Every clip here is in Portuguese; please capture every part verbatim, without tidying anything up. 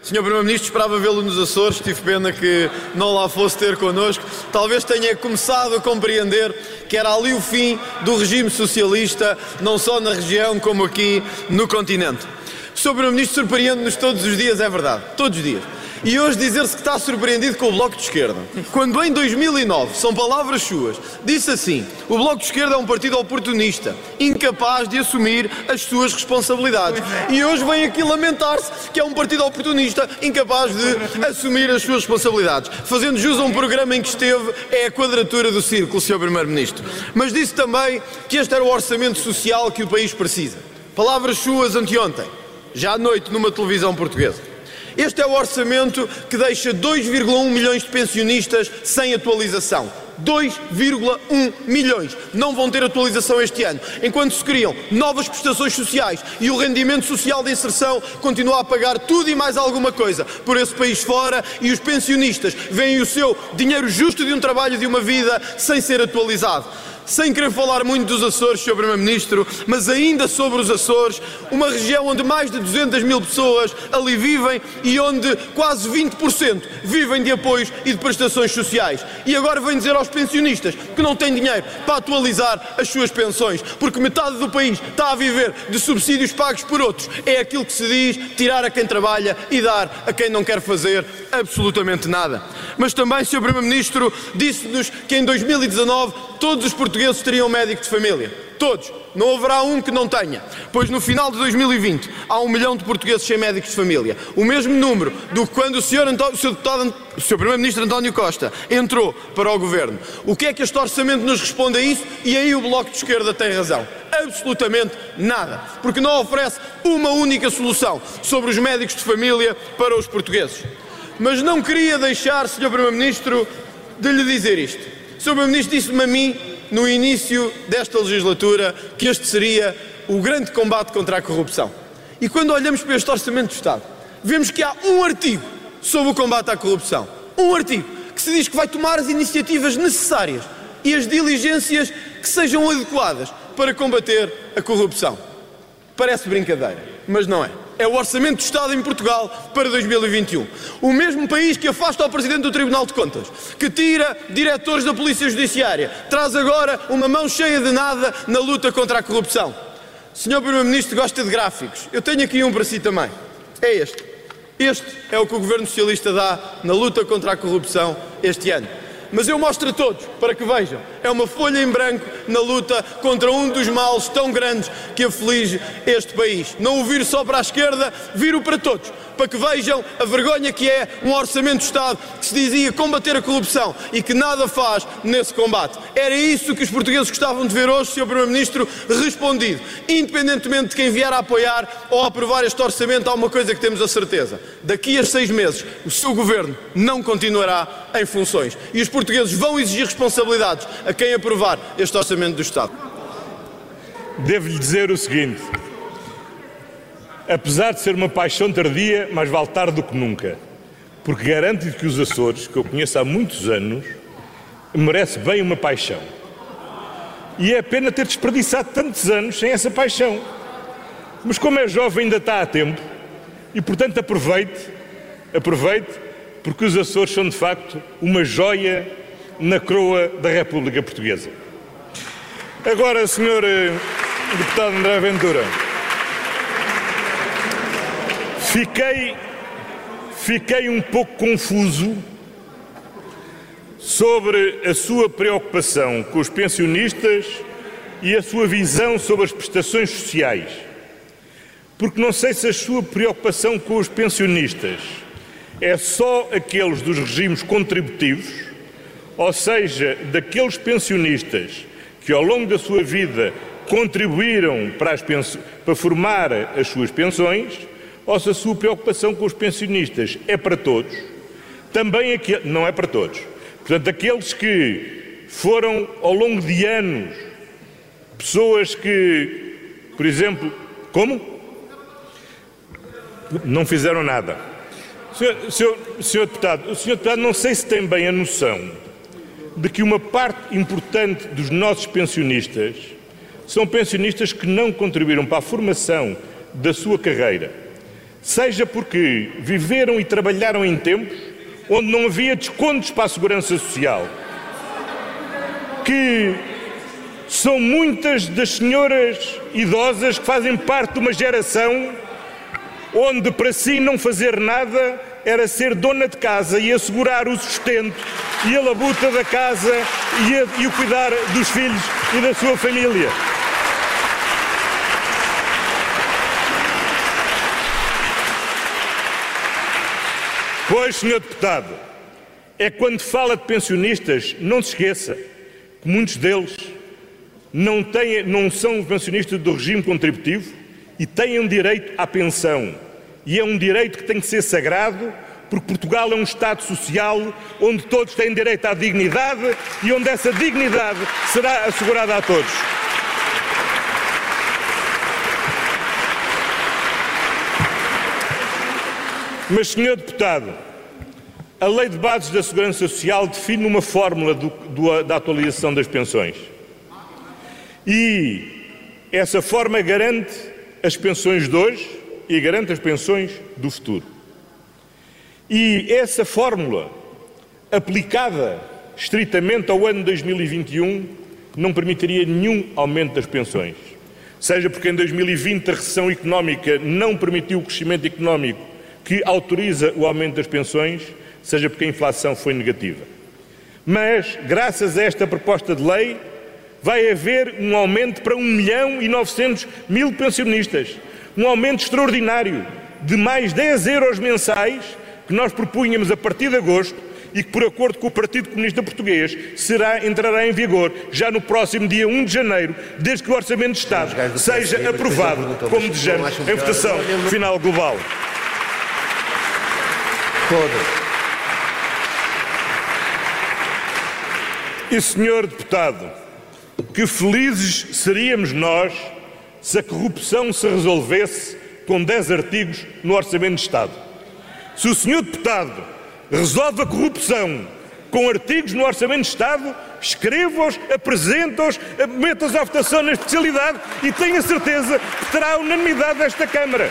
senhor Primeiro-Ministro, esperava vê-lo nos Açores, tive pena que não lá fosse ter connosco. Talvez tenha começado a compreender que era ali o fim do regime socialista, não só na região como aqui no continente. O senhor Primeiro-Ministro surpreende-nos todos os dias, é verdade, todos os dias. E hoje dizer-se que está surpreendido com o Bloco de Esquerda, quando em dois mil e nove, são palavras suas, disse assim: o Bloco de Esquerda é um partido oportunista, incapaz de assumir as suas responsabilidades. E hoje vem aqui lamentar-se que é um partido oportunista, incapaz de assumir as suas responsabilidades. Fazendo jus a um programa em que esteve, é a quadratura do círculo, senhor Primeiro-Ministro. Mas disse também que este era o orçamento social que o país precisa. Palavras suas anteontem, já à noite, numa televisão portuguesa. Este é o orçamento que deixa dois vírgula um milhões de pensionistas sem atualização. dois vírgula um milhões não vão ter atualização este ano, enquanto se criam novas prestações sociais e o rendimento social de inserção continua a pagar tudo e mais alguma coisa por esse país fora, e os pensionistas veem o seu dinheiro justo de um trabalho, de uma vida, sem ser atualizado. Sem querer falar muito dos Açores, senhor Primeiro-Ministro, mas ainda sobre os Açores, uma região onde mais de duzentas mil pessoas ali vivem e onde quase vinte por cento vivem de apoios e de prestações sociais. E agora vem dizer aos pensionistas que não têm dinheiro para atualizar as suas pensões, porque metade do país está a viver de subsídios pagos por outros. É aquilo que se diz: tirar a quem trabalha e dar a quem não quer fazer absolutamente nada. Mas também, senhor Primeiro-Ministro, disse-nos que em dois mil e dezanove todos os portugueses teriam médico de família. Todos. Não haverá um que não tenha. Pois no final de dois mil e vinte há um milhão de portugueses sem médicos de família. O mesmo número do que quando o senhor, Antó- o senhor, deputado, o senhor Primeiro-Ministro António Costa entrou para o Governo. O que é que este orçamento nos responde a isso? E aí o Bloco de Esquerda tem razão. Absolutamente nada. Porque não oferece uma única solução sobre os médicos de família para os portugueses. Mas não queria deixar, senhor Primeiro-Ministro, de lhe dizer isto. O senhor Primeiro-Ministro disse-me a mim, no início desta legislatura, que este seria o grande combate contra a corrupção. E quando olhamos para este Orçamento do Estado, vemos que há um artigo sobre o combate à corrupção. Um artigo que se diz que vai tomar as iniciativas necessárias e as diligências que sejam adequadas para combater a corrupção. Parece brincadeira, mas não é. É o Orçamento do Estado em Portugal para dois mil e vinte e um. O mesmo país que afasta o Presidente do Tribunal de Contas, que tira diretores da Polícia Judiciária, traz agora uma mão cheia de nada na luta contra a corrupção. senhor Primeiro-Ministro gosta de gráficos. Eu tenho aqui um para si também. É este. Este é o que o Governo Socialista dá na luta contra a corrupção este ano. Mas eu mostro a todos, para que vejam. É uma folha em branco na luta contra um dos males tão grandes que aflige este país. Não o viro só para a esquerda, viro para todos, para que vejam a vergonha que é um Orçamento de Estado que se dizia combater a corrupção e que nada faz nesse combate. Era isso que os portugueses gostavam de ver hoje, senhor Primeiro-Ministro, respondido. Independentemente de quem vier a apoiar ou a aprovar este orçamento, há uma coisa que temos a certeza. Daqui a seis meses, o seu governo não continuará em funções. E os portugueses vão exigir responsabilidades a quem aprovar este Orçamento do Estado. Devo-lhe dizer o seguinte: apesar de ser uma paixão tardia, mais vale tarde do que nunca, porque garanto-lhe que os Açores, que eu conheço há muitos anos, merece bem uma paixão. E é pena ter desperdiçado tantos anos sem essa paixão. Mas como é jovem ainda está a tempo, e portanto aproveite, aproveite, porque os Açores são de facto uma joia na coroa da República Portuguesa. Agora, senhor deputado André Ventura, fiquei, fiquei um pouco confuso sobre a sua preocupação com os pensionistas e a sua visão sobre as prestações sociais, porque não sei se a sua preocupação com os pensionistas é só aqueles dos regimes contributivos, ou seja, daqueles pensionistas que ao longo da sua vida contribuíram para, as para formar as suas pensões, ou se a sua preocupação com os pensionistas é para todos, também aqui, não é para todos. Portanto, aqueles que foram ao longo de anos pessoas que, por exemplo, como? Não fizeram nada. Senhor, senhor, senhor deputado, o senhor deputado não sei se tem bem a noção de que uma parte importante dos nossos pensionistas são pensionistas que não contribuíram para a formação da sua carreira, seja porque viveram e trabalharam em tempos onde não havia descontos para a segurança social, que são muitas das senhoras idosas que fazem parte de uma geração onde para si não fazer nada era ser dona de casa e assegurar o sustento e a labuta da casa e, a, e o cuidar dos filhos e da sua família. Pois, senhor Deputado, é quando fala de pensionistas, não se esqueça que muitos deles não, têm, não são pensionistas do regime contributivo e têm um direito à pensão. E é um direito que tem que ser sagrado, porque Portugal é um Estado social onde todos têm direito à dignidade e onde essa dignidade será assegurada a todos. Mas, senhor Deputado, a Lei de Bases da Segurança Social define uma fórmula do, do, da atualização das pensões. E essa forma garante as pensões de hoje e garante as pensões do futuro. E essa fórmula, aplicada estritamente ao ano dois mil e vinte e um, não permitiria nenhum aumento das pensões. Seja porque em dois mil e vinte a recessão económica não permitiu o crescimento económico que autoriza o aumento das pensões, seja porque a inflação foi negativa. Mas, graças a esta proposta de lei, vai haver um aumento para um milhão e novecentos mil pensionistas. Um aumento extraordinário de mais dez euros mensais que nós propunhamos a partir de agosto e que, por acordo com o Partido Comunista Português, será, entrará em vigor já no próximo dia um de janeiro, desde que o Orçamento de Estado seja aprovado, como desejamos, em votação final global. E, senhor Deputado, que felizes seríamos nós se a corrupção se resolvesse com dez artigos no Orçamento de Estado. Se o senhor Deputado resolve a corrupção com artigos no Orçamento de Estado, escreva-os, apresenta-os, meta-os à votação na especialidade e tenha certeza que terá a unanimidade desta Câmara.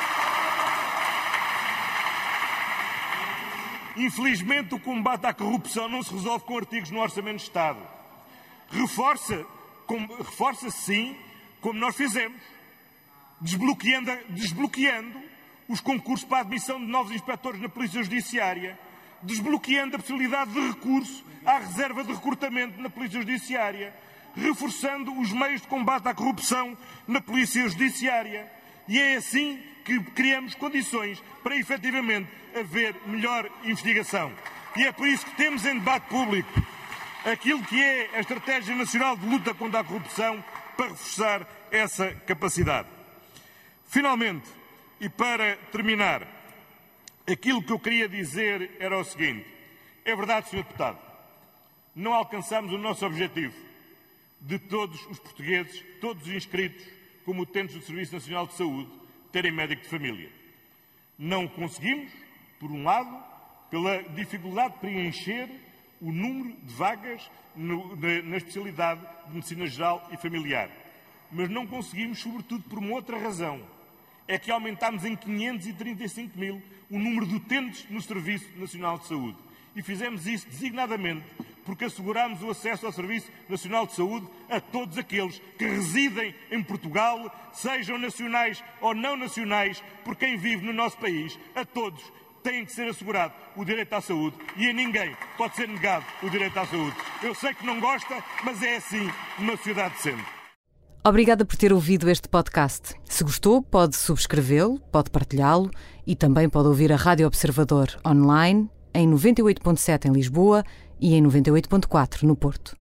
Infelizmente, o combate à corrupção não se resolve com artigos no Orçamento de Estado. Reforça, como, reforça sim, como nós fizemos, desbloqueando, desbloqueando os concursos para a admissão de novos inspectores na Polícia Judiciária, desbloqueando a possibilidade de recurso à reserva de recrutamento na Polícia Judiciária, reforçando os meios de combate à corrupção na Polícia Judiciária. E é assim que criamos condições para, efetivamente, haver melhor investigação. E é por isso que temos em debate público aquilo que é a Estratégia Nacional de Luta contra a Corrupção para reforçar essa capacidade. Finalmente, e para terminar, aquilo que eu queria dizer era o seguinte. É verdade, senhor Deputado, não alcançamos o nosso objetivo de todos os portugueses, todos os inscritos como utentes do Serviço Nacional de Saúde, terem médico de família. Não conseguimos, por um lado, pela dificuldade de preencher o número de vagas no, na, na especialidade de Medicina Geral e Familiar. Mas não conseguimos, sobretudo, por uma outra razão. É que aumentámos em quinhentos e trinta e cinco mil o número de utentes no Serviço Nacional de Saúde. E fizemos isso designadamente porque assegurámos o acesso ao Serviço Nacional de Saúde a todos aqueles que residem em Portugal, sejam nacionais ou não nacionais, por quem vive no nosso país, a todos tem que ser assegurado o direito à saúde e a ninguém pode ser negado o direito à saúde. Eu sei que não gosta, mas é assim numa sociedade decente. Obrigada por ter ouvido este podcast. Se gostou, pode subscrevê-lo, pode partilhá-lo e também pode ouvir a Rádio Observador online em noventa e oito ponto sete em Lisboa e em noventa e oito ponto quatro no Porto.